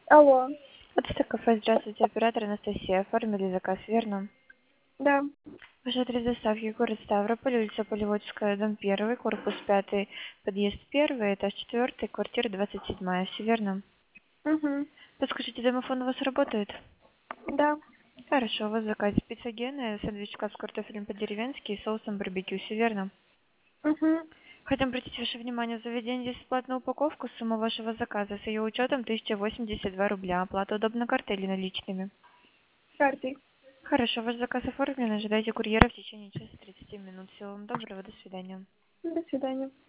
Алло, Это кафе. Здравствуйте, оператор Анастасия. Оформили заказ, верно? да, Ваш адрес доставки: город Ставрополь, улица Полеводская, дом 1, корпус 5, подъезд 1, этаж 4, квартира 27. Все верно? угу, Подскажите, домофон у вас работает? да, Хорошо, у вас в заказе пицца Гена, сэндвичка с картофелем по-деревенски и соусом барбекю. Все верно? угу, Хотим обратить ваше внимание, в заведении здесь бесплатную упаковку. Сумма вашего заказа с ее учетом 1082 рубля. Оплата удобна картой или наличными? картой. Хорошо, ваш заказ оформлен. Ожидайте курьера в течение часа 30 минут. Всего вам доброго, до свидания. До свидания.